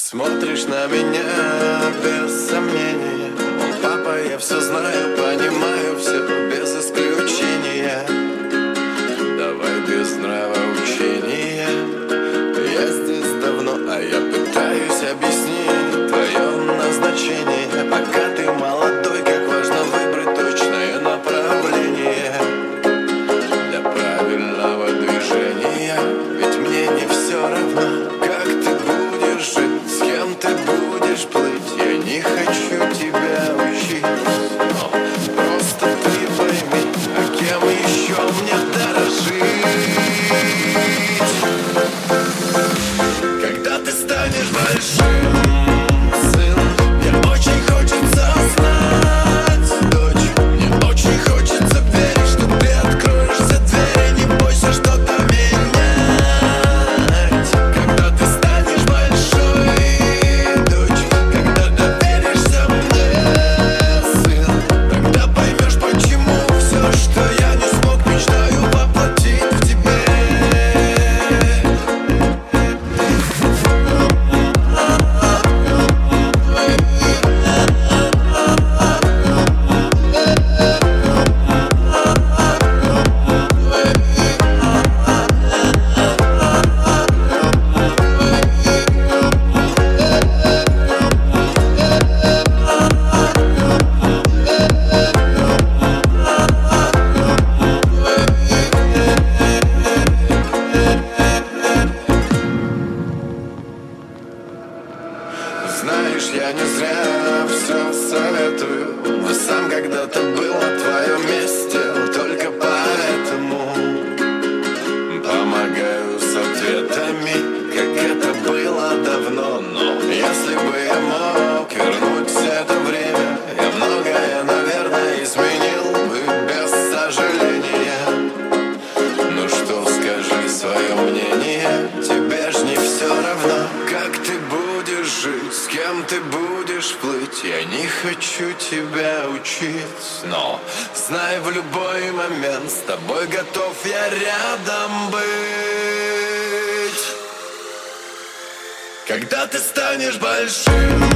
Смотришь на меня без сомнения. Папа, я все знаю, понимаю все без исключения. Давай без нравоучения. Я здесь давно, а я пытаюсь объяснить твое назначение. Пока ты молодой, как важно выбрать точное направление для правильного движения. Ведь мне не все равно, как ты будешь жить, с кем ты будешь плыть. Я не хочу тебя учить, но просто ты пойми, а кем еще мне дорожить. Когда ты станешь большим, сын, мне очень хочется знать, дочь, мне очень хочется верить, что ты откроешь все двери, не бойся что-то менять. Когда ты станешь большой, дочь, когда доверишься мне, сын, тогда поймешь, почему все, что я не смог, мечтаю воплотить в тебе. Знаешь, я не зря все советую, но сам когда-то был на твоем месте. Только поэтому помогаю с ответами, как это было давно. Но если бы я мог вернуть это время, я многое, наверное, изменил бы без сожаления. Ну что, скажи свое мнение, тебе ж не все равно, как ты будешь жить, с кем ты будешь плыть. Я не хочу тебя учить, но знай, в любой момент с тобой готов я рядом быть. Когда ты станешь большим,